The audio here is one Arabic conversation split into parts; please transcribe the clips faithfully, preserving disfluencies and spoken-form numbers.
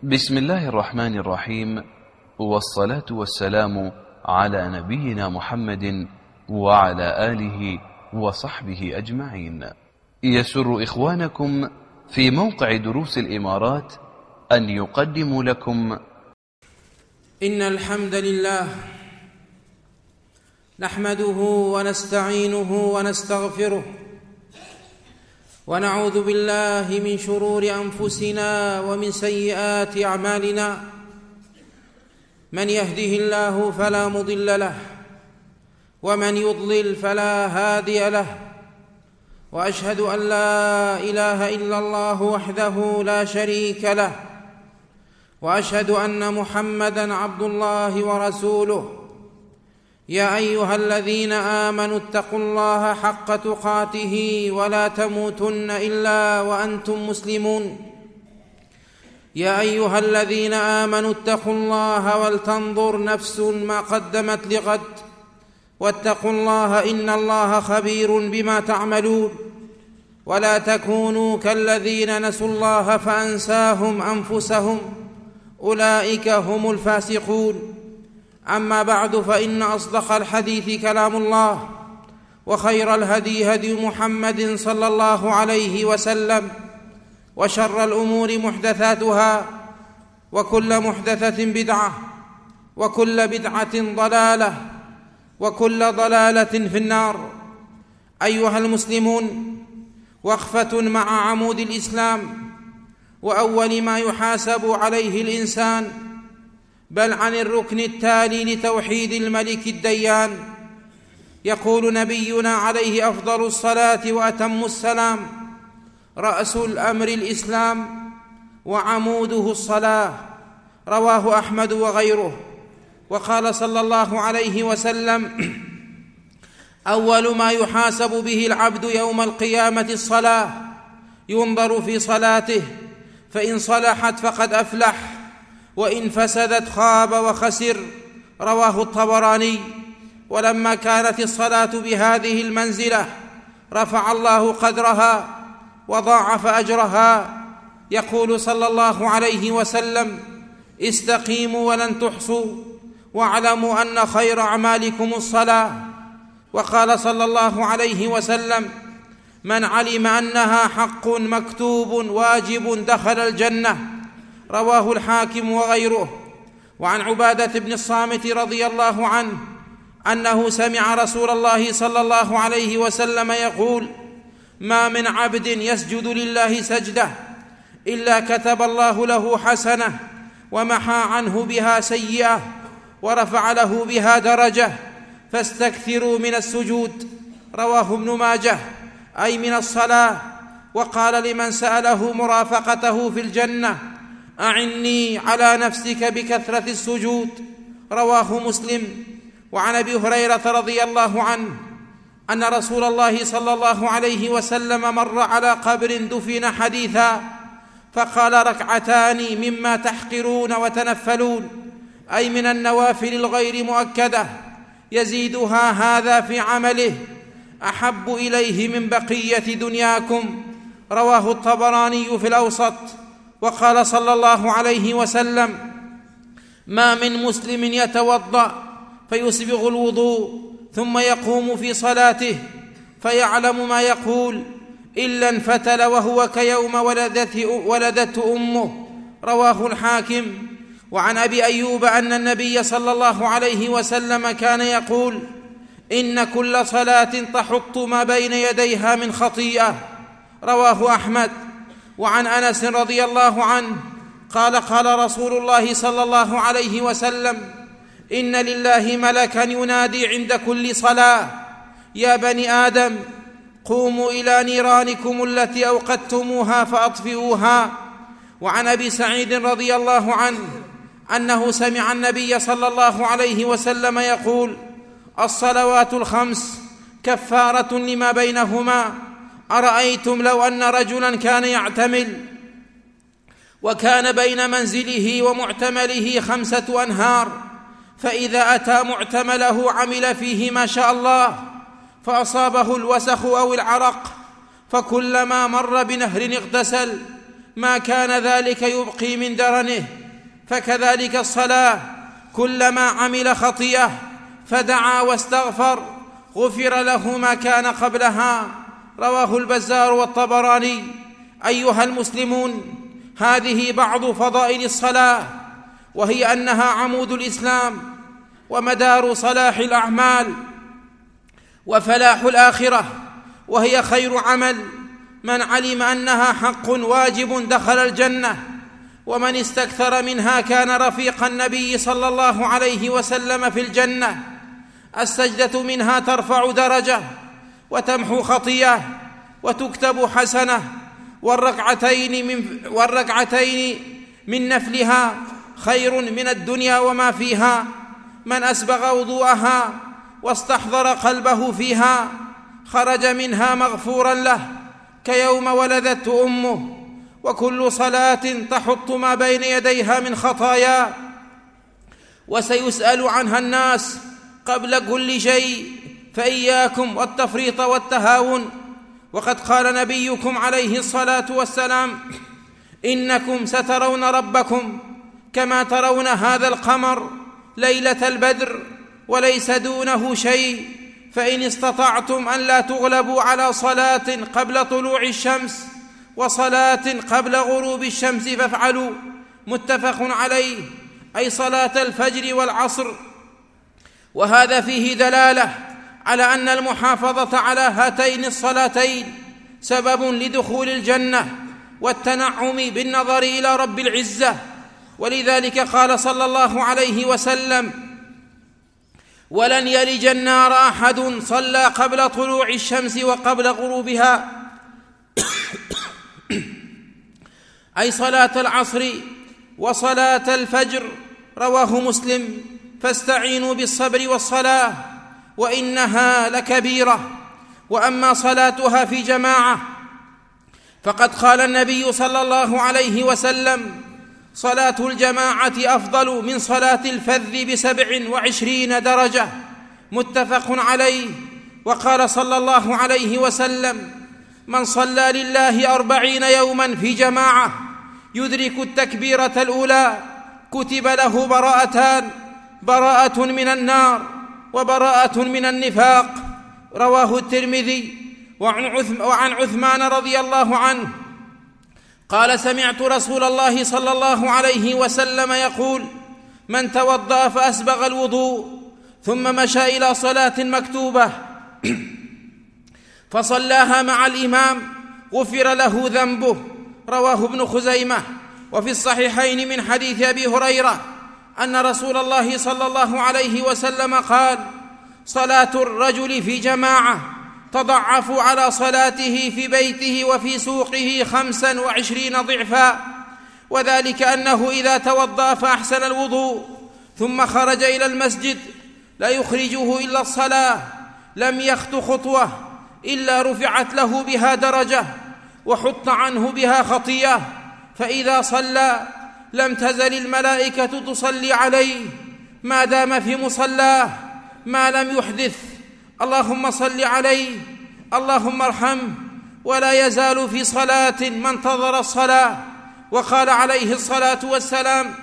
بسم الله الرحمن الرحيم، والصلاة والسلام على نبينا محمد وعلى آله وصحبه أجمعين. يسر إخوانكم في موقع دروس الإمارات أن يقدموا لكم إن الحمد لله نحمده ونستعينه ونستغفره ونعوذ بالله من شرور أنفسنا ومن سيئات أعمالنا. من يهده الله فلا مضل له ومن يضلل فلا هادي له، وأشهد أن لا إله إلا الله وحده لا شريك له، وأشهد أن محمدًا عبد الله ورسوله. يا أيها الذين آمنوا اتقوا الله حق تقاته ولا تموتن إلا وأنتم مسلمون. يا أيها الذين آمنوا اتقوا الله ولتنظر نفس ما قدمت لغد، واتقوا الله إن الله خبير بما تعملون. ولا تكونوا كالذين نسوا الله فأنساهم أنفسهم، أولئك هم الفاسقون. أما بعد، فإن أصدق الحديث كلام الله، وخير الهدي هدي محمد صلى الله عليه وسلم، وشر الأمور محدثاتها، وكل محدثة بدعة، وكل بدعة ضلالة، وكل ضلالة في النار. أيها المسلمون، وقفة مع عمود الإسلام وأول ما يحاسب عليه الإنسان، بل عن الركن التالي لتوحيد الملك الديان. يقول نبينا عليه أفضل الصلاة وأتم السلام: رأس الأمر الإسلام وعموده الصلاة. رواه أحمد وغيره. وقال صلى الله عليه وسلم: أول ما يحاسب به العبد يوم القيامة الصلاة، ينظر في صلاته، فإن صلحت فقد أفلح، وإن فسدت خاب وخسر. رواه الطبراني. ولما كانت الصلاة بهذه المنزلة رفع الله قدرها وضاعف أجرها. يقول صلى الله عليه وسلم: استقيموا ولن تحصوا، واعلموا أن خير أعمالكم الصلاة. وقال صلى الله عليه وسلم: من علم أنها حق مكتوب واجب دخل الجنة. رواه الحاكم وغيره. وعن عبادة بن الصامت رضي الله عنه أنه سمع رسول الله صلى الله عليه وسلم يقول: ما من عبد يسجد لله سجدة إلا كتب الله له حسنة ومحى عنه بها سيئة ورفع له بها درجة، فاستكثروا من السجود. رواه ابن ماجه، أي من الصلاة. وقال لمن سأله مرافقته في الجنة: أعني على نفسك بكثرة السجود. رواه مسلم. وعن أبي هريرة رضي الله عنه أن رسول الله صلى الله عليه وسلم مر على قبر دفن حديثا، فقال: ركعتان مما تحقرون وتنفلون، أي من النوافل الغير مؤكدة، يزيدها هذا في عمله، أحب إليه من بقية دنياكم. رواه الطبراني في الأوسط. وقال صلى الله عليه وسلم: ما من مسلم يتوضأ فيسبغ الوضوء ثم يقوم في صلاته فيعلم ما يقول إلا انفتل وهو كيوم ولدته, ولدته أمه. رواه الحاكم. وعن أبي أيوب أن النبي صلى الله عليه وسلم كان يقول: إن كل صلاة تحط ما بين يديها من خطيئة. رواه أحمد. وعن أنس رضي الله عنه قال: قال رسول الله صلى الله عليه وسلم: إن لله ملكا ينادي عند كل صلاة: يا بني آدم قوموا إلى نيرانكم التي أوقدتموها فأطفئوها. وعن أبي سعيد رضي الله عنه أنه سمع النبي صلى الله عليه وسلم يقول: الصلوات الخمس كفارة لما بينهما. أرأيتم لو أن رجلا كان يعتمل وكان بين منزله ومعتمله خمسة أنهار، فإذا أتى معتمله عمل فيه ما شاء الله، فأصابه الوسخ أو العرق، فكلما مر بنهر اغتسل، ما كان ذلك يبقي من درنه، فكذلك الصلاة كلما عمل خطيئة فدعا واستغفر غفر له ما كان قبلها. رواه البزار والطبراني. أيها المسلمون، هذه بعض فضائل الصلاة، وهي أنها عمود الإسلام ومدار صلاح الأعمال وفلاح الآخرة، وهي خير عمل. من علم أنها حق واجب دخل الجنة، ومن استكثر منها كان رفيق النبي صلى الله عليه وسلم في الجنة. السجدة منها ترفع درجة وتمحو خطيئة وتكتب حسنة، والركعتين من, والركعتين من نفلها خير من الدنيا وما فيها. من أسبغ وضوءها واستحضر قلبه فيها خرج منها مغفورا له كيوم ولدته أمه. وكل صلاة تحط ما بين يديها من خطايا، وسيسأل عنها الناس قبل كل شيء، فإياكم والتفريط والتهاون. وقد قال نبيكم عليه الصلاة والسلام: إنكم سترون ربكم كما ترون هذا القمر ليلة البدر وليس دونه شيء، فإن استطعتم أن لا تغلبوا على صلاة قبل طلوع الشمس وصلاة قبل غروب الشمس فافعلوا. متفق عليه، أي صلاة الفجر والعصر. وهذا فيه دلالة على أن المحافظة على هاتين الصلاتين سبب لدخول الجنة والتنعم بالنظر إلى رب العزة. ولذلك قال صلى الله عليه وسلم: ولن يلج النار أحد صلى قبل طلوع الشمس وقبل غروبها أي صلاة العصر وصلاة الفجر. رواه مسلم. فاستعينوا بالصبر والصلاة وإنها لكبيرة. وأما صلاتها في جماعة فقد قال النبي صلى الله عليه وسلم: صلاة الجماعة أفضل من صلاة الفذ بسبع وعشرين درجة. متفق عليه. وقال صلى الله عليه وسلم: من صلى لله أربعين يوما في جماعة يدرك التكبيرة الأولى كتب له براءتان: براءة من النار وبراءة من النفاق. رواه الترمذي. وعن عثمان رضي الله عنه قال: سمعت رسول الله صلى الله عليه وسلم يقول: من توضأ فأسبغ الوضوء ثم مشى إلى صلاة مكتوبة فصلاها مع الإمام غفر له ذنبه. رواه ابن خزيمة. وفي الصحيحين من حديث أبي هريرة أن رسول الله صلى الله عليه وسلم قال: صلاة الرجل في جماعة تضعف على صلاته في بيته وفي سوقه خمسا وعشرين ضعفا، وذلك أنه إذا توضأ فأحسن الوضوء ثم خرج إلى المسجد لا يخرجه إلا الصلاة لم يخط خطوة إلا رفعت له بها درجة وحط عنه بها خطيئة، فإذا صلى لم تزل الملائكة تصلي عليه ما دام في مصلاه ما لم يحدث. اللهم صل عليه، اللهم ارحمه. ولا يزال في صلاة ما انتظر الصلاة. وقال عليه الصلاة والسلام: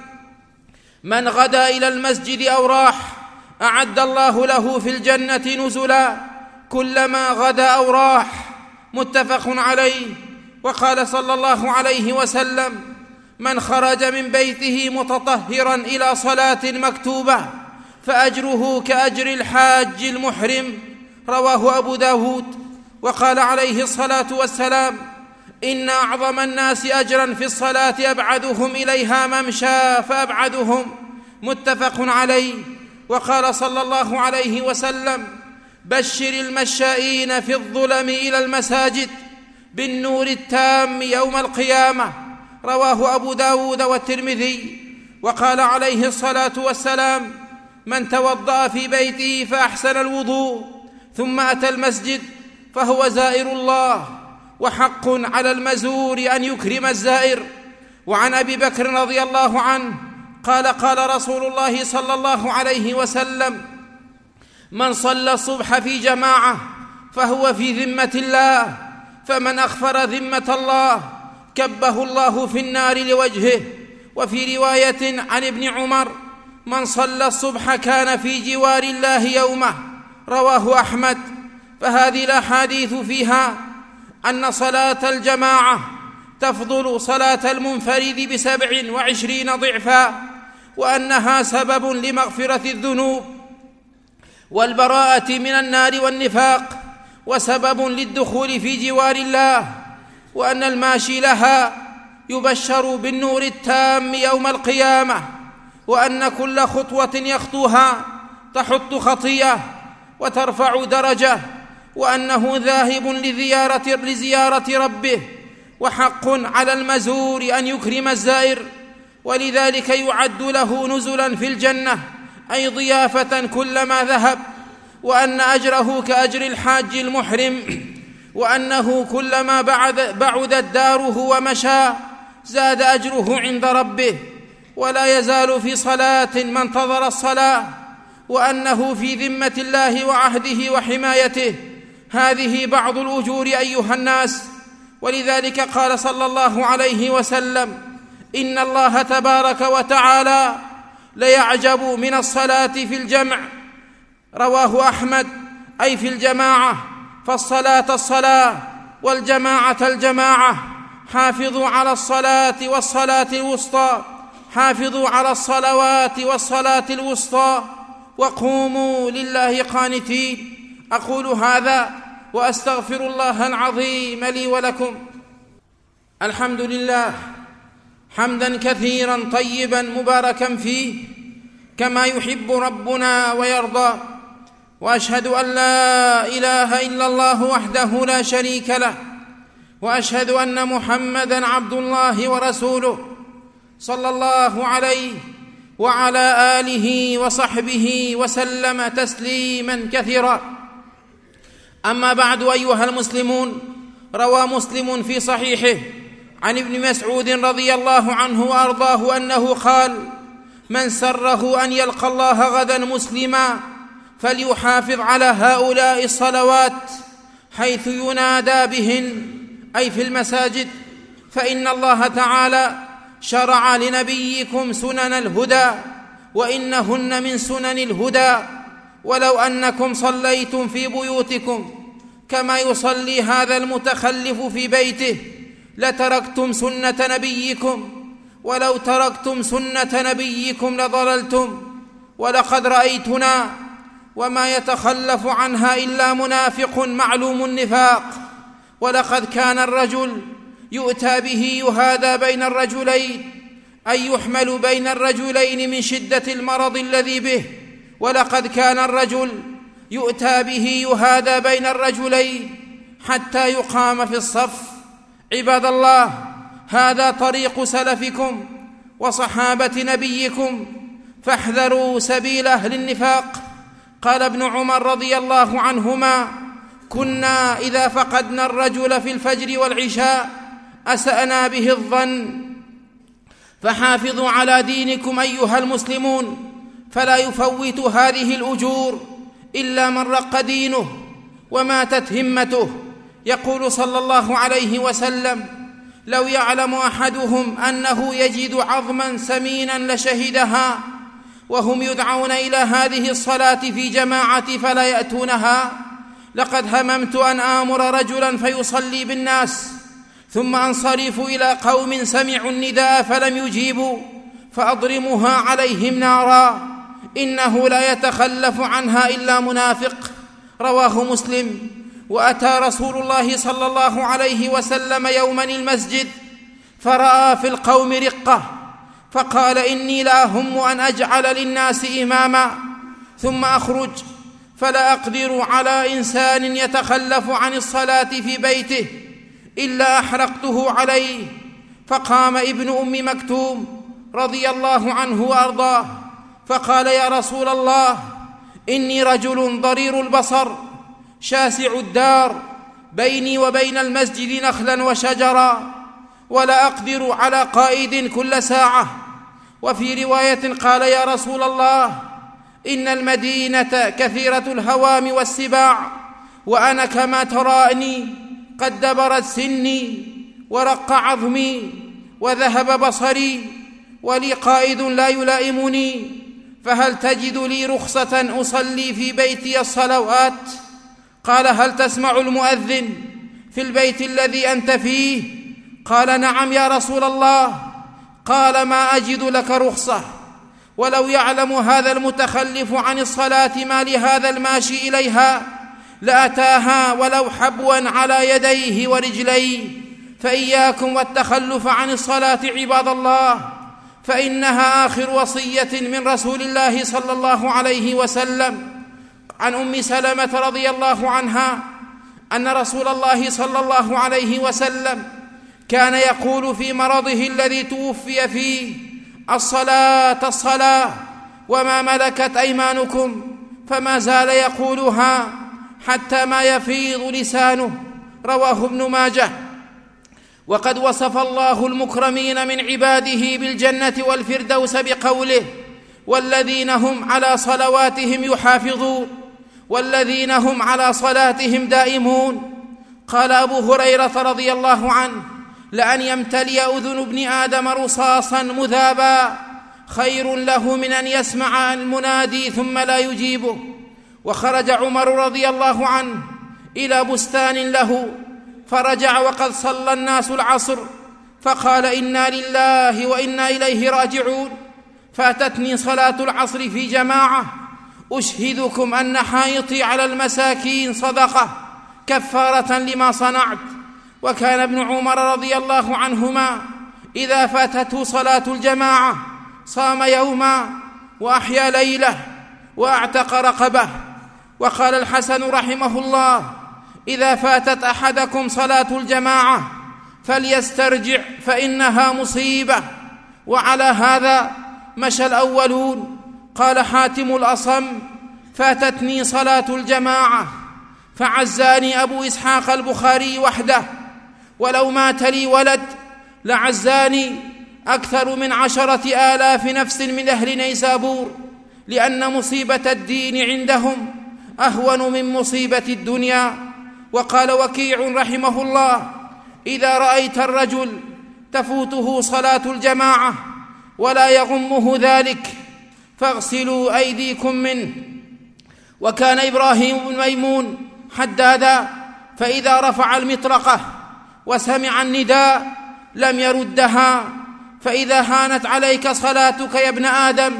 من غدا إلى المسجد أو راح أعد الله له في الجنة نزلا كلما غدا أو راح. متفق عليه. وقال صلى الله عليه وسلم: من خرج من بيته متطهرا إلى صلاة مكتوبة فأجره كأجر الحاج المحرم. رواه أبو داود. وقال عليه الصلاة والسلام: إن أعظم الناس أجرا في الصلاة أبعدهم إليها ممشى فأبعدهم. متفق عليه. وقال صلى الله عليه وسلم: بشر المشائين في الظلم إلى المساجد بالنور التام يوم القيامة. رواه أبو داود والترمذي. وقال عليه الصلاة والسلام: من توضأ في بيته فأحسن الوضوء ثم أتى المسجد فهو زائر الله، وحق على المزور أن يكرم الزائر. وعن أبي بكر رضي الله عنه قال: قال رسول الله صلى الله عليه وسلم: من صلى الصبح في جماعة فهو في ذمة الله، فمن أخفر ذمة الله كبه الله في النار لوجهه. وفي رواية عن ابن عمر: من صلى الصبح كان في جوار الله يومه، رواه أحمد. فهذه الأحاديث فيها أن صلاة الجماعة تفضل صلاة المنفرد بسبع وعشرين ضعفا، وأنها سبب لمغفرة الذنوب والبراءة من النار والنفاق، وسبب للدخول في جوار الله، وأن الماشي لها يبشر بالنور التام يوم القيامة، وأن كل خطوة يخطوها تحط خطيئة وترفع درجة، وأنه ذاهب لزيارة, لزيارة ربه، وحق على المزور أن يكرم الزائر، ولذلك يعد له نزلا في الجنة، أي ضيافة كلما ذهب، وأن أجره كأجر الحاج المحرم، وأنه كلما بعدت داره ومشى زاد أجره عند ربه، ولا يزال في صلاة ما انتظر الصلاة، وأنه في ذمة الله وعهده وحمايته. هذه بعض الأجور أيها الناس. ولذلك قال صلى الله عليه وسلم: إن الله تبارك وتعالى ليعجب من الصلاة في الجمع، رواه أحمد، أي في الجماعة، فالصلاة الصلاة والجماعة الجماعة. حافظوا على الصلاة والصلاة الوسطى، حافظوا على الصلوات والصلاة الوسطى، وقوموا لله قانتين. أقول هذا وأستغفر الله العظيم لي ولكم. الحمد لله حمدا كثيرا طيبا مباركا فيه كما يحب ربنا ويرضى، وأشهد أن لا إله إلا الله وحده لا شريك له، وأشهد أن محمدا عبد الله ورسوله صلى الله عليه وعلى آله وصحبه وسلم تسليما كثيرا. أما بعد أيها المسلمون، روى مسلم في صحيحه عن ابن مسعود رضي الله عنه وأرضاه أنه قال: من سره أن يلقى الله غدا مسلما فليحافظ على هؤلاء الصلوات حيث ينادى بهن، أي في المساجد، فإن الله تعالى شرع لنبيكم سنن الهدى، وإنهن من سنن الهدى. ولو أنكم صليتم في بيوتكم كما يصلي هذا المتخلف في بيته لتركتم سنة نبيكم، ولو تركتم سنة نبيكم لضللتم. ولقد رأيتنا وما يتخلف عنها إلا منافق معلوم النفاق. ولقد كان الرجل يؤتى به يهادى بين الرجلين، أي يحمل بين الرجلين من شدة المرض الذي به. ولقد كان الرجل يؤتى به يهادى بين الرجلين حتى يقام في الصف. عباد الله، هذا طريق سلفكم وصحابة نبيكم، فاحذروا سبيل أهل النفاق. قال ابن عمر رضي الله عنهما: كنا إذا فقدنا الرجل في الفجر والعشاء أسأنا به الظن. فحافظوا على دينكم أيها المسلمون، فلا يفوت هذه الأجور إلا من رق دينه وماتت همته. يقول صلى الله عليه وسلم: لو يعلم أحدهم أنه يجد عظما سمينا لشهدها، وهم يدعون إلى هذه الصلاة في جماعة فلا يأتونها. لقد هممت أن آمر رجلا فيصلي بالناس ثم أنصرف إلى قوم سمعوا النداء فلم يجيبوا فأضرمها عليهم نارا، إنه لا يتخلف عنها إلا منافق. رواه مسلم. وأتى رسول الله صلى الله عليه وسلم يوما المسجد فرأى في القوم رقة، فقال: إني لا أهم أن أجعل للناس إماما ثم أخرج فلا أقدر على إنسان يتخلف عن الصلاة في بيته إلا أحرقته عليه. فقام ابن أم مكتوم رضي الله عنه وأرضاه فقال: يا رسول الله، إني رجل ضرير البصر شاسع الدار، بيني وبين المسجد نخلا وشجرا، ولا أقدر على قائد كل ساعة. وفي رواية قال: يا رسول الله، إن المدينة كثيرة الهوام والسباع، وأنا كما تراني قد دبرت سني ورق عظمي وذهب بصري ولي قائد لا يلائمني، فهل تجد لي رخصة أصلي في بيتي الصلوات؟ قال: هل تسمع المؤذن في البيت الذي أنت فيه؟ قال: نعم يا رسول الله. قال: ما أجد لك رخصة، ولو يعلم هذا المتخلف عن الصلاة ما لهذا الماشي إليها لأتاها ولو حبوا على يديه ورجليه. فإياكم والتخلف عن الصلاة عباد الله، فإنها آخر وصية من رسول الله صلى الله عليه وسلم. عن أم سلمة رضي الله عنها أن رسول الله صلى الله عليه وسلم كان يقول في مرضه الذي توفي فيه: الصلاة الصلاة وما ملكت أيمانكم، فما زال يقولها حتى ما يفيض لسانه. رواه ابن ماجه. وقد وصف الله المكرمين من عباده بالجنة والفردوس بقوله: والذين هم على صلواتهم يحافظون والذين هم على صلاتهم دائمون. قال أبو هريرة رضي الله عنه: لأن يمتلي أذن ابن آدم رصاصا مذابا خير له من أن يسمع المنادي ثم لا يجيبه. وخرج عمر رضي الله عنه إلى بستان له، فرجع وقد صلى الناس العصر، فقال: إنا لله وإنا إليه راجعون. فاتتني صلاة العصر في جماعة، أشهدكم أن حائطي على المساكين صدقة كفارة لما صنعت. وكان ابن عمر رضي الله عنهما إذا فاتته صلاة الجماعة صام يوما وأحيا ليلة وأعتق رقبة. وقال الحسن رحمه الله: إذا فاتت أحدكم صلاة الجماعة فليسترجع فإنها مصيبة. وعلى هذا مشى الأولون. قال حاتم الأصم: فاتتني صلاة الجماعة فعزاني أبو إسحاق البخاري وحده، ولو مات لي ولد لعزاني أكثر من عشرة آلاف نفس من أهل نيسابور، لأن مصيبة الدين عندهم أهون من مصيبة الدنيا. وقال وكيع رحمه الله: إذا رأيت الرجل تفوته صلاة الجماعة ولا يغمه ذلك فاغسلوا أيديكم منه. وكان إبراهيم بن ميمون حدادا، فإذا رفع المطرقة وسمع النداء لم يردها. فإذا هانت عليك صلاتك يا ابن آدم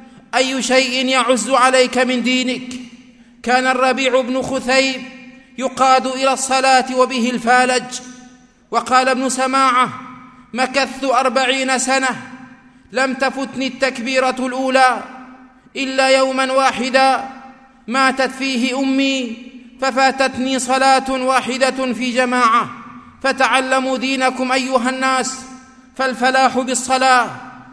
أي شيء يعز عليك من دينك؟ كان الربيع بن خثيب يقاد إلى الصلاة وبه الفالج. وقال ابن سماعة: مكثت أربعين سنة لم تفتني التكبيرة الأولى إلا يوما واحدا ماتت فيه أمي، ففاتتني صلاة واحدة في جماعة. فتعلموا دينكم أيها الناس، فالفلاح بالصلاة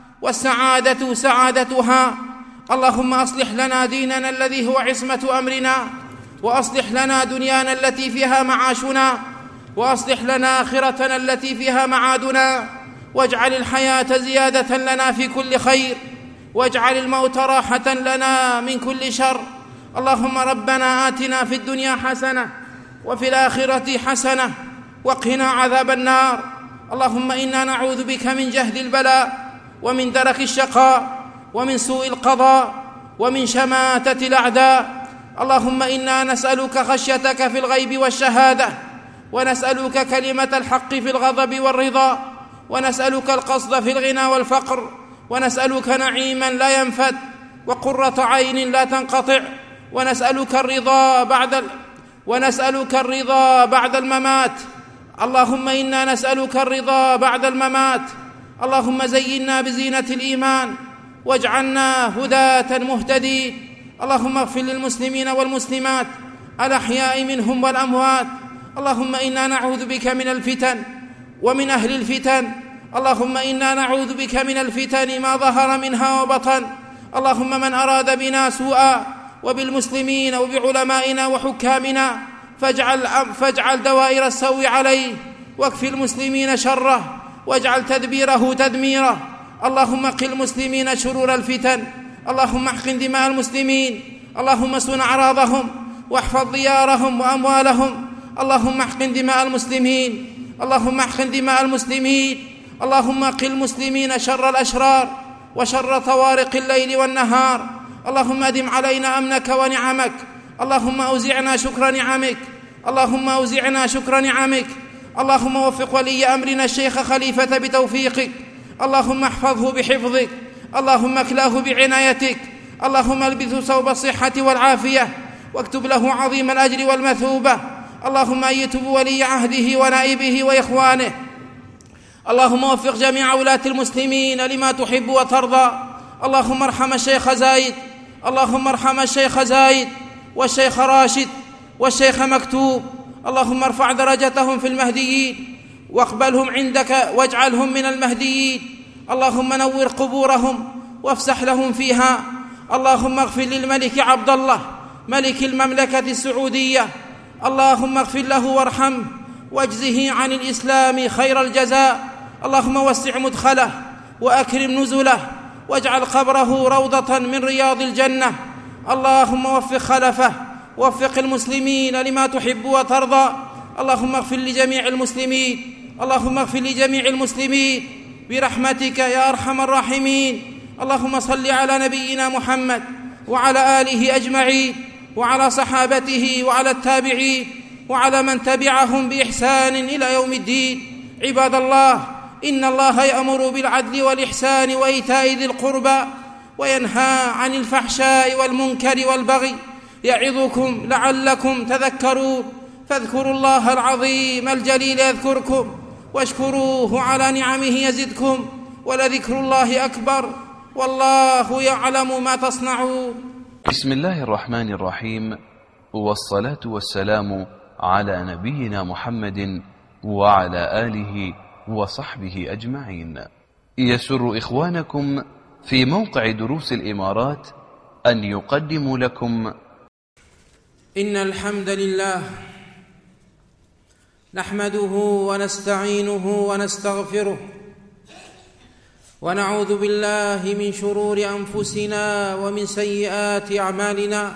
والسعادة سعادتها. اللهم أصلح لنا ديننا الذي هو عصمة أمرنا، وأصلح لنا دنيانا التي فيها معاشنا، وأصلح لنا آخرتنا التي فيها معادنا، واجعل الحياة زيادة لنا في كل خير، واجعل الموت راحة لنا من كل شر. اللهم ربنا آتنا في الدنيا حسنة وفي الآخرة حسنة وقنا عذاب النار. اللهم إنا نعوذ بك من جهد البلاء ومن درك الشقاء ومن سوء القضاء ومن شماتة الأعداء. اللهم إنا نسألك خشيتك في الغيب والشهادة، ونسألك كلمة الحق في الغضب والرضا، ونسألك القصد في الغنى والفقر، ونسألك نعيما لا ينفد وقرة عين لا تنقطع، ونسألك الرضا بعد ال... ونسألك الرضا بعد الممات. اللهم إنا نسألك الرضا بعد الممات. اللهم زينا بزينة الإيمان واجعلنا هداة مهتدين. اللهم اغفر للمسلمين والمسلمات الأحياء منهم والأموات. اللهم إنا نعوذ بك من الفتن ومن أهل الفتن. اللهم إنا نعوذ بك من الفتن ما ظهر منها وبطن. اللهم من أراد بنا سوءا وبالمسلمين وبعلمائنا وحكامنا فاجعل, فاجعل دوائر السوء عليه، واكف المسلمين شره، واجعل تدبيره تدميره. اللهم قل المسلمين شرور الفتن. اللهم احقن دماء المسلمين. اللهم سن أعراضهم واحفظ ديارهم وأموالهم. اللهم احقن دماء المسلمين. اللهم احقن دماء المسلمين، اللهم قِ المسلمين شر الأشرار وشر طوارق الليل والنهار. اللهم أدم علينا أمنك ونعمك، اللهم أوزعنا شكر نعمك، اللهم أوزعنا شكر نعمك. اللهم وفق ولي أمرنا الشيخ خليفة بتوفيقك، اللهم احفظه بحفظك، اللهم اكلاه بعنايتك، اللهم البثه ثوب الصحة والعافية، واكتب له عظيم الأجر والمثوبة. اللهم أيده بولي عهده ونائبه وإخوانه. اللهم وفق جميع ولاة المسلمين لما تحب وترضى. اللهم ارحم الشيخ زايد، اللهم ارحم الشيخ زايد والشيخ راشد والشيخ مكتوب. اللهم ارفع درجتهم في المهديين واقبلهم عندك واجعلهم من المهديين. اللهم نور قبورهم وافسح لهم فيها. اللهم اغفر للملك عبد الله ملك المملكة السعودية، اللهم اغفر له وارحمه واجزه عن الإسلام خير الجزاء. اللهم وسع مدخله وأكرم نزله واجعل قبره روضة من رياض الجنة. اللهم وفق خلفه، وفق المسلمين لما تحب وترضى. اللهم اغفر لجميع المسلمين، اللهم اغفر لجميع المسلمين برحمتك يا أرحم الراحمين. اللهم صل على نبينا محمد وعلى آله أجمعين وعلى صحابته وعلى التابعين وعلى من تبعهم بإحسان إلى يوم الدين. عباد الله، إن الله يأمر بالعدل والإحسان وإيتاء ذي القربى وينهى عن الفحشاء والمنكر والبغي، يعظكم لعلكم تذكرون. فاذكروا الله العظيم الجليل يذكركم، واشكروه على نعمه يزدكم، ولذكر الله أكبر، والله يعلم ما تصنعون. بسم الله الرحمن الرحيم، والصلاة والسلام على نبينا محمد وعلى آله وصحبه أجمعين. يسر إخوانكم في موقع دروس الإمارات أن يقدموا لكم إن الحمد لله نحمده ونستعينه ونستغفره، ونعوذ بالله من شرور أنفسنا ومن سيئات أعمالنا.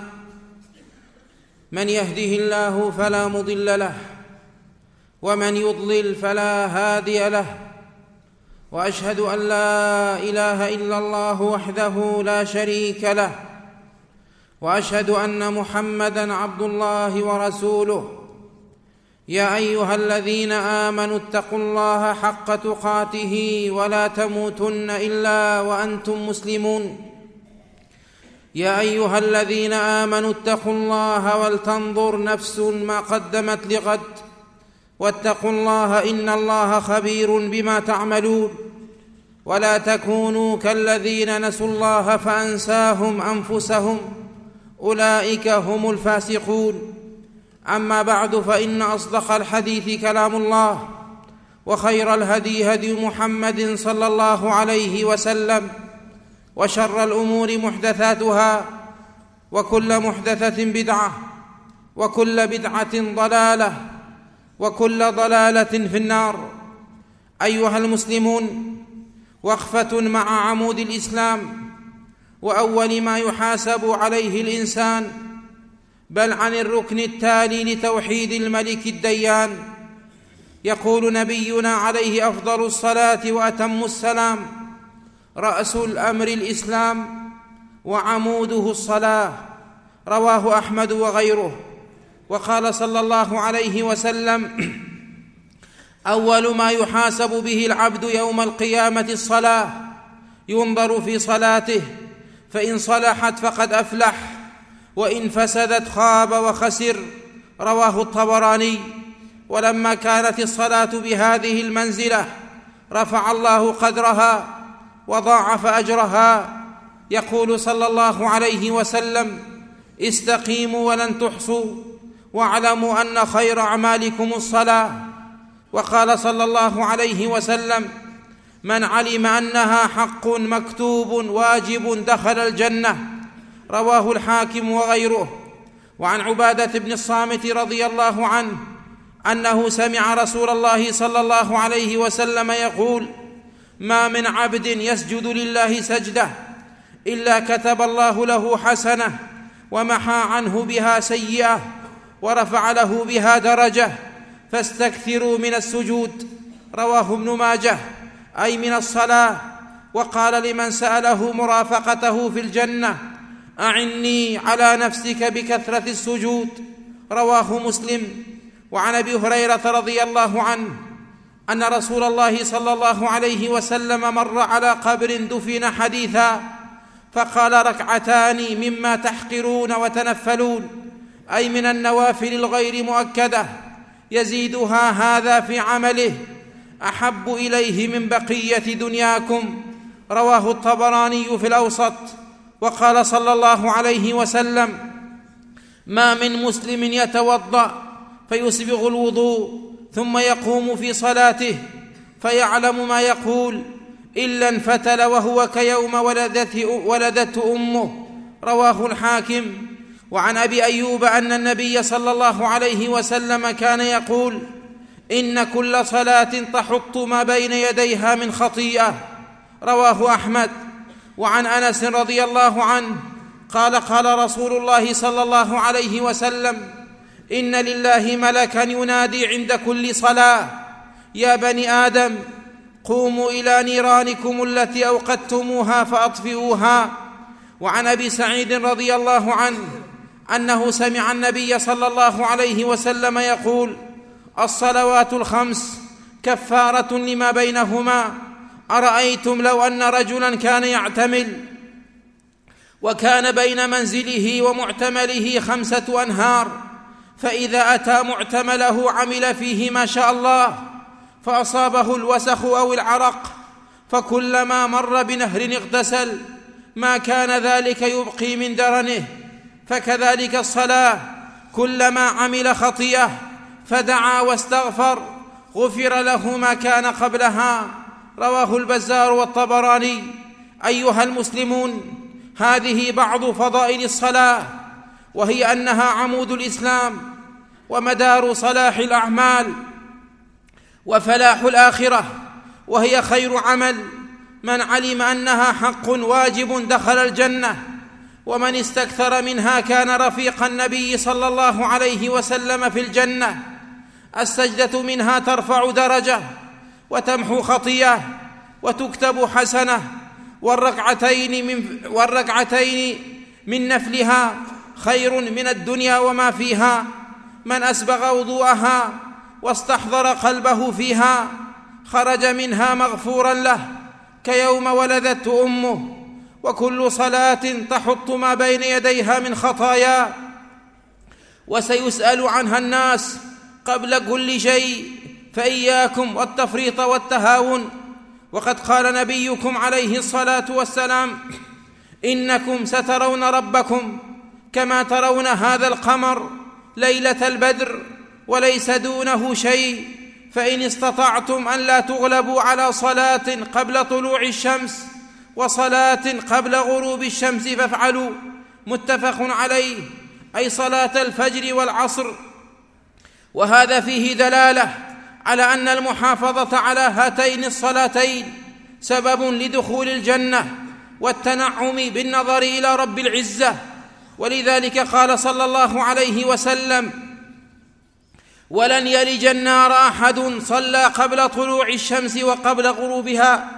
من يهده الله فلا مضل له، ومن يضلل فلا هادي له، وأشهد أن لا إله إلا الله وحده لا شريك له، وأشهد أن محمدًا عبد الله ورسوله. يا أيها الذين آمنوا اتقوا الله حق تقاته ولا تموتن إلا وأنتم مسلمون. يا أيها الذين آمنوا اتقوا الله ولتنظر نفس ما قدمت لغد، واتقوا الله إن الله خبير بما تعملون. ولا تكونوا كالذين نسوا الله فأنساهم أنفسهم، أولئك هم الفاسقون. أما بعد، فإن أصدق الحديث كلام الله، وخير الهدي هدي محمد صلى الله عليه وسلم، وشر الأمور محدثاتها، وكل محدثة بدعة، وكل بدعة ضلالة، وكل ضلالة في النار. أيها المسلمون، وقفة مع عمود الإسلام، وأول ما يحاسب عليه الإنسان، بل عن الركن التالي لتوحيد الملك الديان. يقول نبينا عليه أفضل الصلاة وأتم السلام: رأس الأمر الإسلام وعموده الصلاة. رواه أحمد وغيره. وقال صلى الله عليه وسلم: أول ما يحاسب به العبد يوم القيامة الصلاة، ينظر في صلاته، فإن صلحت فقد أفلح، وإن فسدت خاب وخسر. رواه الطبراني. ولما كانت الصلاة بهذه المنزلة رفع الله قدرها وضاعف أجرها. يقول صلى الله عليه وسلم: استقيموا ولن تحصوا، واعلموا أن خير أعمالكم الصلاة. وقال صلى الله عليه وسلم: من علم أنها حق مكتوب واجب دخل الجنة. رواه الحاكم وغيره. وعن عبادة بن الصامت رضي الله عنه أنه سمع رسول الله صلى الله عليه وسلم يقول: ما من عبد يسجد لله سجدة إلا كتب الله له حسنة، ومحى عنه بها سيئة، ورفع له بها درجة، فاستكثروا من السجود. رواه ابن ماجه، أي من الصلاة. وقال لمن سأله مرافقته في الجنة: أعني على نفسك بكثرة السجود. رواه مسلم. وعن أبي هريرة رضي الله عنه أن رسول الله صلى الله عليه وسلم مر على قبر دفن حديثا فقال: ركعتان مما تحقرون وتنفلون، أي من النوافل الغير مؤكدة، يزيدها هذا في عمله، أحب إليه من بقية دنياكم. رواه الطبراني في الأوسط. وقال صلى الله عليه وسلم: ما من مسلم يتوضأ فيسبغ الوضوء ثم يقوم في صلاته فيعلم ما يقول إلا انفتل وهو كيوم ولدته أمه. رواه الحاكم. وعن أبي أيوب أن النبي صلى الله عليه وسلم كان يقول: إن كل صلاة تحط ما بين يديها من خطيئة. رواه أحمد. وعن أنس رضي الله عنه قال: قال رسول الله صلى الله عليه وسلم: إن لله ملكا ينادي عند كل صلاة: يا بني آدم قوموا إلى نيرانكم التي أوقدتموها فأطفئوها. وعن أبي سعيد رضي الله عنه أنه سمع النبي صلى الله عليه وسلم يقول: الصلوات الخمس كفارة لما بينهما. أرأيتم لو أن رجلا كان يعتمل وكان بين منزله ومعتمله خمسة أنهار، فإذا أتى معتمله عمل فيه ما شاء الله، فأصابه الوسخ أو العرق، فكلما مر بنهر اغتسل، ما كان ذلك يبقي من درنه. فكذلك الصلاة، كلما عمل خطيئة فدعا واستغفر غفر له ما كان قبلها. رواه البزار والطبراني. أيها المسلمون، هذه بعض فضائل الصلاة، وهي أنها عمود الإسلام ومدار صلاح الأعمال وفلاح الآخرة، وهي خير عمل. من علم أنها حق واجب دخل الجنة، ومن استكثر منها كان رفيق النبي صلى الله عليه وسلم في الجنة. السجدة منها ترفع درجة وتمحو خطيئة وتكتب حسنة، والركعتين من, والركعتين من نفلها خير من الدنيا وما فيها. من أسبغ وضوءها واستحضر قلبه فيها خرج منها مغفورا له كيوم ولدته أمه. وكل صلاة تحط ما بين يديها من خطايا، وسيسأل عنها الناس قبل كل شيء، فإياكم والتفريط والتهاون. وقد قال نبيكم عليه الصلاة والسلام: إنكم سترون ربكم كما ترون هذا القمر ليلة البدر وليس دونه شيء، فإن استطعتم أن لا تغلبوا على صلاة قبل طلوع الشمس وصلاة قبل غروب الشمس فافعلوا. متفق عليه، أي صلاة الفجر والعصر. وهذا فيه دلالة على أن المحافظة على هاتين الصلاتين سبب لدخول الجنة والتنعم بالنظر إلى رب العزة. ولذلك قال صلى الله عليه وسلم: ولن يلج النار أحد صلى قبل طلوع الشمس وقبل غروبها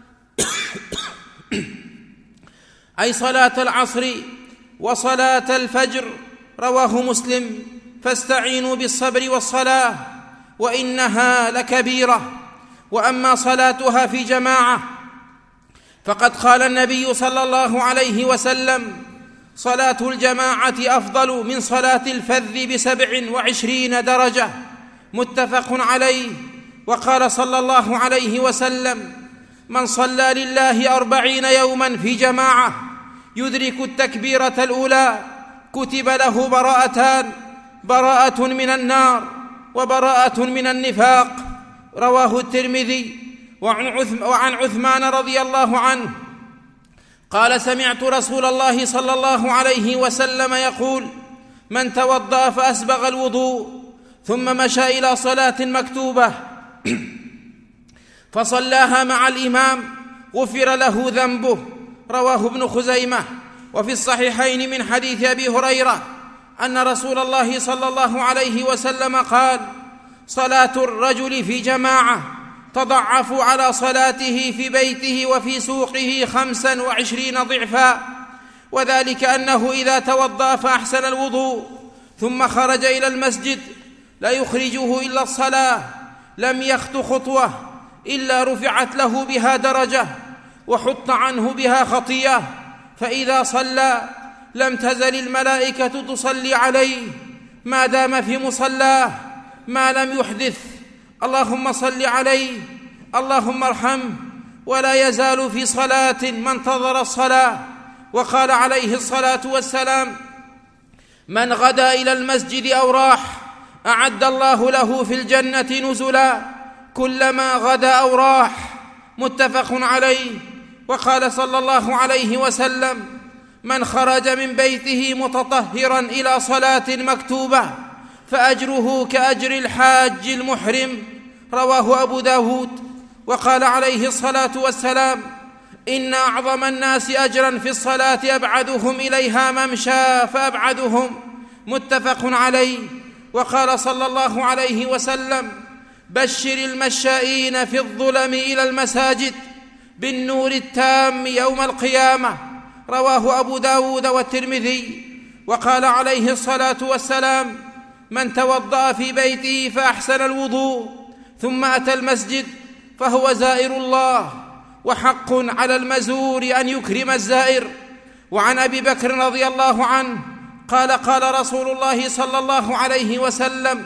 أي صلاة العصر وصلاة الفجر. رواه مسلم. فاستعينوا بالصبر والصلاة وإنها لكبيرة. وأما صلاتها في جماعة فقد قال النبي صلى الله عليه وسلم: صلاة الجماعة أفضل من صلاة الفذ بسبع وعشرين درجة. متفق عليه. وقال صلى الله عليه وسلم: من صلى لله أربعين يوما في جماعة يدرك التكبيرة الأولى كتب له براءتان: براءة من النار وبراءة من النفاق. رواه الترمذي. وعن عثمان رضي الله عنه قال: سمعت رسول الله صلى الله عليه وسلم يقول: من توضأ فأسبغ الوضوء ثم مشى إلى صلاة مكتوبة فصلاها مع الإمام غفر له ذنبه. رواه ابن خزيمة. وفي الصحيحين من حديث أبي هريرة أن رسول الله صلى الله عليه وسلم قال: صلاة الرجل في جماعة تضعف على صلاته في بيته وفي سوقه خمسا وعشرين ضعفا، وذلك أنه إذا توضأ فأحسن الوضوء ثم خرج إلى المسجد لا يخرجه إلا الصلاة لم يخط خطوة إلا رفعت له بها درجة وحط عنه بها خطيئة، فإذا صلى لم تزل الملائكة تصلي عليه ما دام في مصلاه ما لم يحدث، اللهم صل عليه اللهم ارحمه، ولا يزال في صلاة ما انتظر الصلاة. وقال عليه الصلاة والسلام: من غدا إلى المسجد أو راح أعد الله له في الجنة نزلا كلما غدا أو راح، متفق عليه. وقال صلى الله عليه وسلم: من خرج من بيته متطهرا إلى صلاة مكتوبة فأجره كأجر الحاج المحرم، رواه أبو داود. وقال عليه الصلاة والسلام: إن أعظم الناس أجرا في الصلاة أبعدهم إليها ممشى فأبعدهم، متفق عليه. وقال صلى الله عليه وسلم: بشر المشائين في الظلم إلى المساجد بالنور التام يوم القيامة، رواه أبو داود والترمذي. وقال عليه الصلاة والسلام: من توضأ في بيته فأحسن الوضوء ثم أتى المسجد فهو زائر الله، وحق على المزور أن يكرم الزائر. وعن أبي بكر رضي الله عنه قال: قال رسول الله صلى الله عليه وسلم: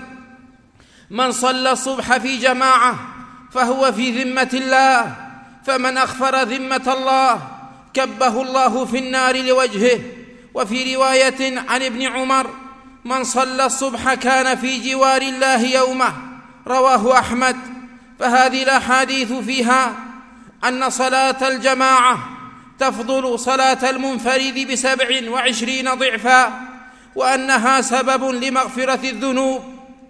من صلى الصبح في جماعة فهو في ذمة الله، فمن أخفر ذمة الله كبه الله في النار لوجهه. وفي رواية عن ابن عمر: من صلى الصبح كان في جوار الله يومه، رواه أحمد. فهذه الأحاديث فيها أن صلاة الجماعة تفضل صلاة المنفرد بسبع وعشرين ضعفا، وأنها سبب لمغفرة الذنوب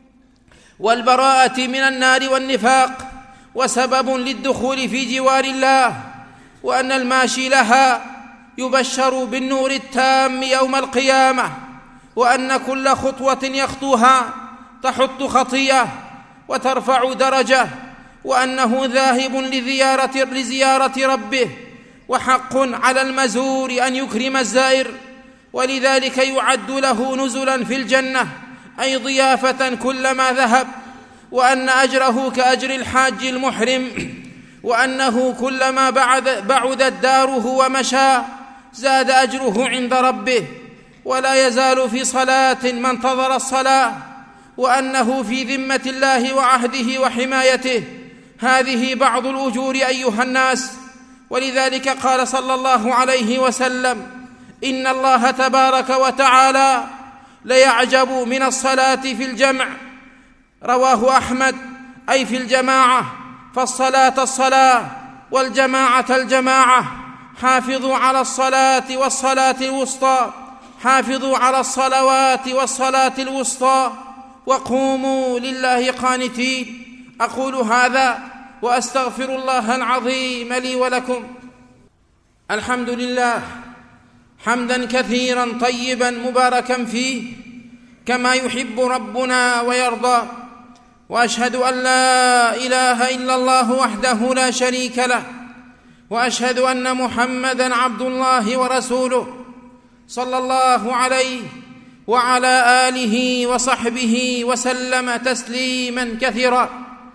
والبراءة من النار والنفاق، وسبب للدخول في جوار الله، وأن الماشي لها يبشر بالنور التام يوم القيامة، وأن كل خطوة يخطوها تحط خطيئة وترفع درجة، وأنه ذاهب لزيارة, لزيارة ربه، وحق على المزور أن يكرم الزائر، ولذلك يعد له نزلا في الجنة، أي ضيافة كلما ذهب، وأن أجره كأجر الحاج المحرم، وأنه كلما بعد بعدت داره ومشى زاد أجره عند ربه، ولا يزال في صلاة ما انتظر الصلاة، وأنه في ذمة الله وعهده وحمايته. هذه بعض الأجور أيها الناس. ولذلك قال صلى الله عليه وسلم: إن الله تبارك وتعالى ليعجب من الصلاة في الجمع، رواه أحمد، أي في الجماعة، فالصلاة الصلاة والجماعة الجماعة. حافظوا على الصلاة والصلاة الوسطى، حافظوا على الصلوات والصلاة الوسطى، وقوموا لله قانتين. أقول هذا وأستغفر الله العظيم لي ولكم. الحمد لله حمدا كثيرا طيبا مباركا فيه كما يحب ربنا ويرضى، وأشهد أن لا إله إلا الله وحده لا شريك له، وأشهد أن محمدا عبد الله ورسوله صلى الله عليه وعلى آله وصحبه وسلم تسليما كثيرا.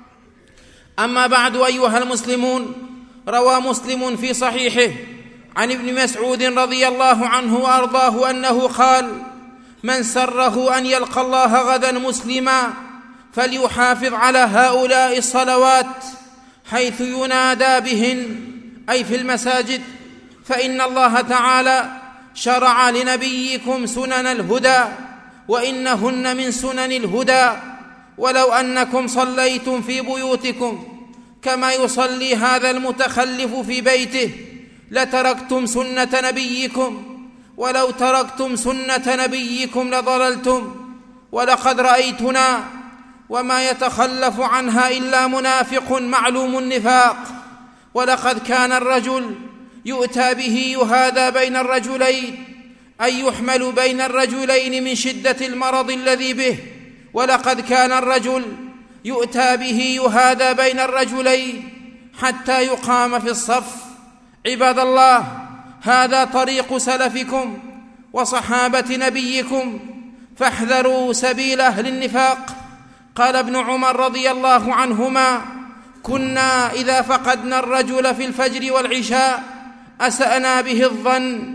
أما بعد أيها المسلمون، روى مسلم في صحيحه عن ابن مسعود رضي الله عنه وأرضاه أنه قال: من سره أن يلقى الله غدا مسلما فليحافظ على هؤلاء الصلوات حيث ينادى بهن، أي في المساجد، فإن الله تعالى شرع لنبيكم سنن الهدى، وإنهن من سنن الهدى. ولو أنكم صليتم في بيوتكم كما يصلي هذا المتخلف في بيته لتركتم سنة نبيكم، ولو تركتم سنة نبيكم لضللتم. ولقد رأيتنا وما يتخلف عنها إلا منافق معلوم النفاق. ولقد كان الرجل يؤتى به يهادى بين الرجلين، أي يحمل بين الرجلين من شدة المرض الذي به. ولقد كان الرجل يؤتى به يهادى بين الرجلين حتى يقام في الصف. عباد الله، هذا طريق سلفكم وصحابة نبيكم، فاحذروا سبيل أهل النفاق. قال ابن عمر رضي الله عنهما: كنا إذا فقدنا الرجل في الفجر والعشاء أسأنا به الظن.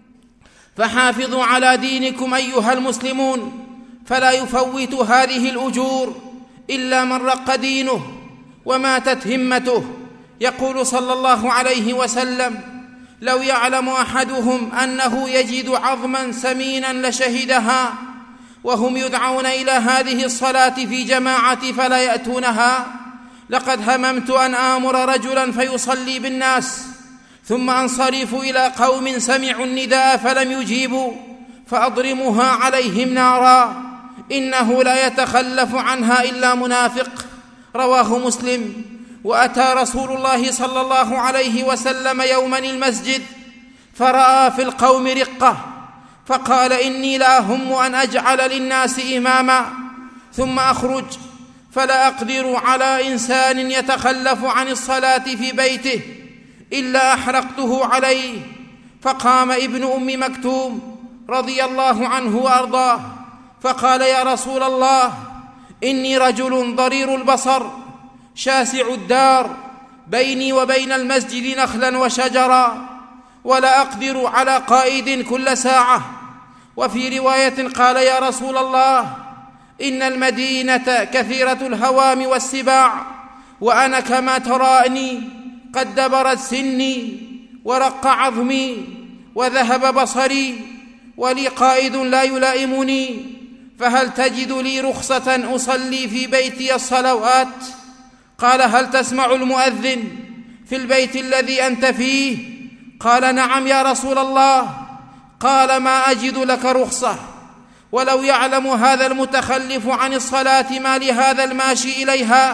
فحافظوا على دينكم أيها المسلمون، فلا يفوت هذه الأجور إلا من رق دينه وماتت همته. يقول صلى الله عليه وسلم: لو يعلم أحدهم أنه يجد عظما سمينا لشهدها، وهم يدعون إلى هذه الصلاة في جماعة فلا يأتونها. لقد هممت أن آمر رجلا فيصلي بالناس ثم أنصرف إلى قوم سمعوا النداء فلم يجيبوا فأضرمها عليهم نارا، إنه لا يتخلف عنها إلا منافق. رواه مسلم. وأتى رسول الله صلى الله عليه وسلم يوما المسجد فرأى في القوم رقة، فقال: إني لا أهم أن أجعل للناس إماما ثم أخرج فلا أقدر على إنسان يتخلف عن الصلاة في بيته إلا أحرقته عليه. فقام ابن أم مكتوم رضي الله عنه وأرضاه فقال: يا رسول الله، إني رجل ضرير البصر شاسع الدار، بيني وبين المسجد نخلا وشجرا، ولا أقدر على قائد كل ساعة. وفي رواية قال: يا رسول الله، إن المدينة كثيرة الهوام والسباع، وأنا كما تراني قد دبرت سني ورق عظمي وذهب بصري، ولي قائد لا يلائمني، فهل تجد لي رخصة أصلي في بيتي الصلوات؟ قال: هل تسمع المؤذن في البيت الذي أنت فيه؟ قال: نعم يا رسول الله. قال: ما أجد لك رخصة. ولو يعلم هذا المتخلف عن الصلاة ما لهذا الماشي إليها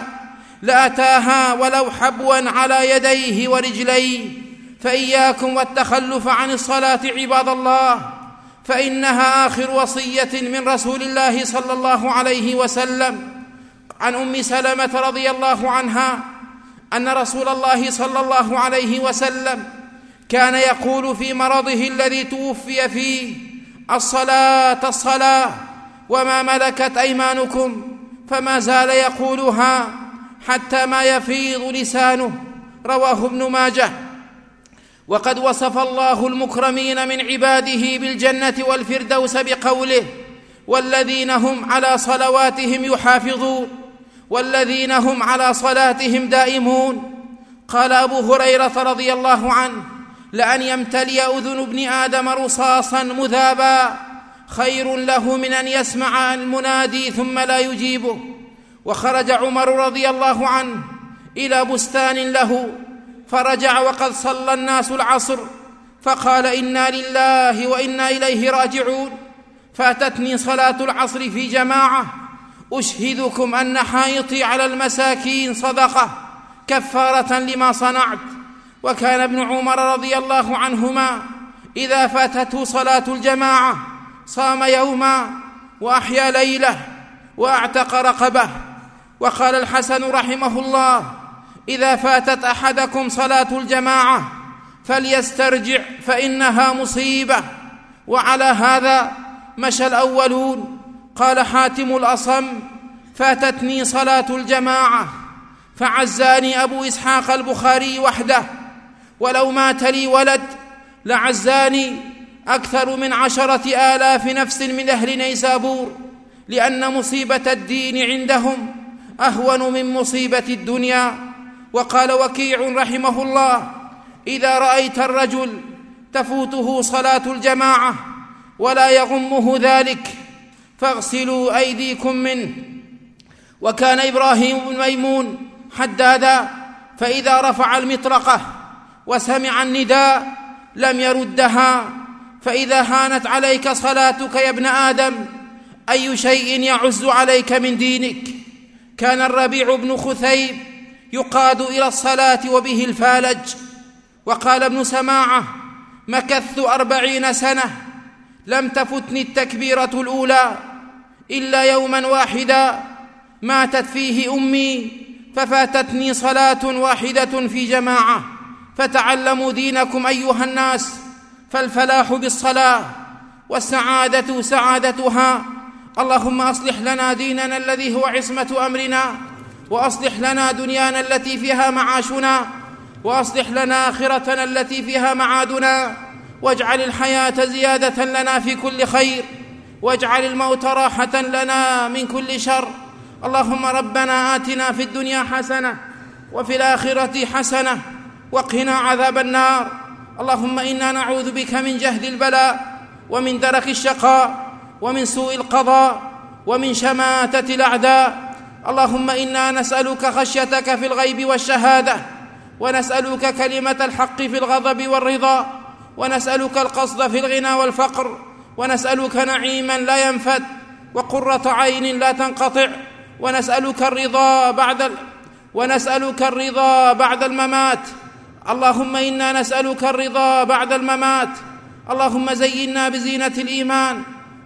لأتاها ولو حبوا على يديه ورجليه. فإياكم والتخلف عن الصلاة عباد الله، فإنها آخر وصية من رسول الله صلى الله عليه وسلم. عن أم سلمة رضي الله عنها أن رسول الله صلى الله عليه وسلم كان يقول في مرضه الذي توفي فيه: الصلاة الصلاة وما ملكت أيمانكم، فما زال يقولها حتى ما يفيض لسانه. رواه ابن ماجه. وقد وصف الله المكرمين من عباده بالجنة والفردوس بقوله: والذين هم على صلواتهم يحافظون والذين هم على صلاتهم دائمون. قال أبو هريرة رضي الله عنه: لأن يمتلي أذن ابن آدم رصاصا مذابا خير له من أن يسمع المنادي ثم لا يجيبه. وخرج عمر رضي الله عنه إلى بستان له فرجع وقد صلى الناس العصر، فقال: إنا لله وإنا إليه راجعون. فاتتني صلاة العصر في جماعة، أشهدكم أن حائطي على المساكين صدقة كفارة لما صنعت. وكان ابن عمر رضي الله عنهما إذا فاتته صلاة الجماعة صام يوما وأحيا ليلة وأعتق رقبة. وقال الحسن رحمه الله: إذا فاتت أحدكم صلاة الجماعة فليسترجع فإنها مصيبة. وعلى هذا مشى الأولون. قال حاتم الأصم: فاتتني صلاة الجماعة فعزاني أبو إسحاق البخاري وحده، ولو مات لي ولد لعزاني أكثر من عشرة آلاف نفس من أهل نيسابور، لأن مصيبة الدين عندهم أهون من مصيبة الدنيا. وقال وكيع رحمه الله: إذا رأيت الرجل تفوته صلاة الجماعة ولا يغمه ذلك فاغسلوا أيديكم منه. وكان إبراهيم بن ميمون حدادا، فإذا رفع المطرقة وسمع النداء لم يردها. فإذا هانت عليك صلاتك يا ابن آدم أي شيء يعز عليك من دينك؟ كان الربيع بن خثيب يقاد إلى الصلاة وبه الفالج. وقال ابن سماعة: مكثت أربعين سنة لم تفتني التكبيرة الأولى إلا يوما واحدا ماتت فيه أمي ففاتتني صلاة واحدة في جماعة، فتعلموا دينكم أيها الناس، فالفلاح بالصلاة والسعادة سعادتها. اللهم أصلح لنا ديننا الذي هو عصمة أمرنا، وأصلح لنا دنيانا التي فيها معاشنا، وأصلح لنا آخرتنا التي فيها معادنا، واجعل الحياة زيادة لنا في كل خير، واجعل الموت راحة لنا من كل شر. اللهم ربنا آتنا في الدنيا حسنة وفي الآخرة حسنة وقنا عذاب النار. اللهم إنا نعوذ بك من جهد البلاء ومن درك الشقاء ومن سوء القضاء ومن شماتة الأعداء. اللهم إنا نسألك خشيتك في الغيب والشهادة، ونسألك كلمة الحق في الغضب والرضا، ونسألك القصد في الغنى والفقر، ونسألك نعيما لا ينفد وقرة عين لا تنقطع، ونسألك الرضا بعد ال... ونسألك الرضا بعد الممات. اللهم إنا نسألك الرضا بعد الممات. اللهم زينا بزينة الإيمان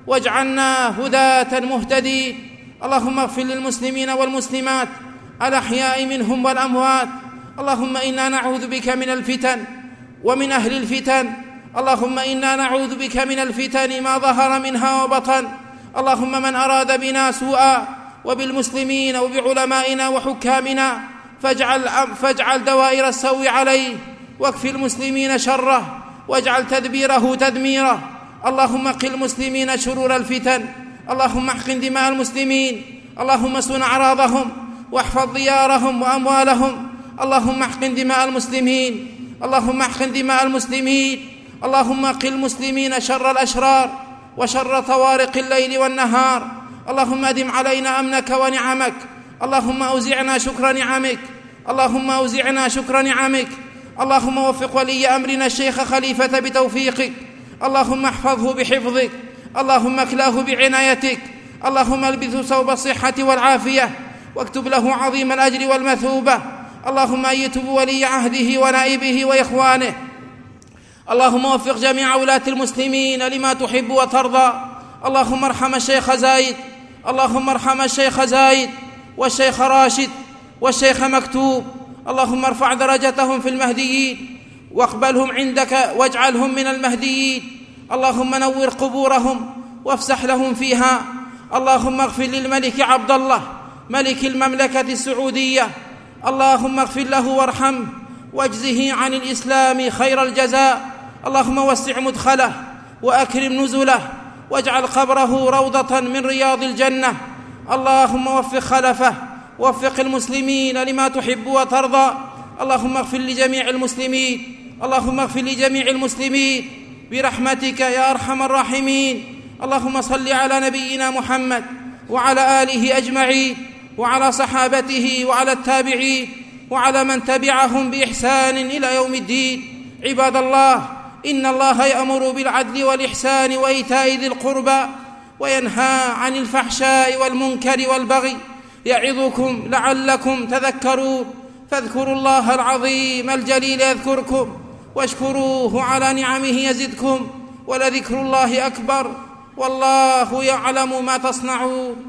واجعلنا هداة مهتدين. اللهم اغفر للمسلمين والمسلمات الأحياء منهم والأموات. اللهم إنا نعوذ بك من الفتن ومن أهل الفتن. اللهم إنا نعوذ بك من الفتن ما ظهر منها وبطن. اللهم من أراد بنا سوءا وبالمسلمين وبعلمائنا وحكامنا فاجعل, فاجعل دوائر السوء عليه، واكف المسلمين شره، واجعل تدبيره تدميره. اللهم قل المسلمين شرور الفتن. اللهم احقن دماء المسلمين. اللهم سن أعراضهم واحفظ ديارهم وأموالهم. اللهم احقن دماء المسلمين. اللهم احقن دماء المسلمين. اللهم قل المسلمين شر الأشرار وشر طوارق الليل والنهار. اللهم أدم علينا أمنك ونعمك. اللهم أوزعنا شكر نعمك. اللهم أوزعنا شكر نعمك. اللهم وفق ولي أمرنا الشيخ خليفة بتوفيقك. اللهم احفظه بحفظك. اللهم اكلاه بعنايتك. اللهم البثه ثوب الصحة والعافية، واكتب له عظيم الأجر والمثوبة. اللهم أيت بولي عهده ونائبه وإخوانه. اللهم وفق جميع ولاة المسلمين لما تحب وترضى. اللهم ارحم الشيخ زايد. اللهم ارحم الشيخ زايد والشيخ راشد والشيخ مكتوب. اللهم ارفع درجتهم في المهديين واقبلهم عندك واجعلهم من المهديين. اللهم نور قبورهم وافسح لهم فيها. اللهم اغفر للملك عبد الله ملك المملكة السعودية. اللهم اغفر له وارحمه واجزه عن الإسلام خير الجزاء. اللهم وسع مدخله وأكرم نزله واجعل قبره روضة من رياض الجنة. اللهم وفق خلفه، وفق المسلمين لما تحب وترضى. اللهم اغفر لجميع المسلمين. اللهم اغفر لجميع المسلمين برحمتك يا أرحم الراحمين. اللهم صل على نبينا محمد وعلى آله أجمعين، وعلى صحابته وعلى التابعين وعلى من تبعهم بإحسان إلى يوم الدين. عباد الله، إن الله يأمر بالعدل والإحسان وإيتاء ذي القربى وينهى عن الفحشاء والمنكر والبغي، يعظكم لعلكم تذكرون. فاذكروا الله العظيم الجليل يذكركم، واشكروه على نعمه يزدكم، ولذكر الله أكبر، والله يعلم ما تصنعون.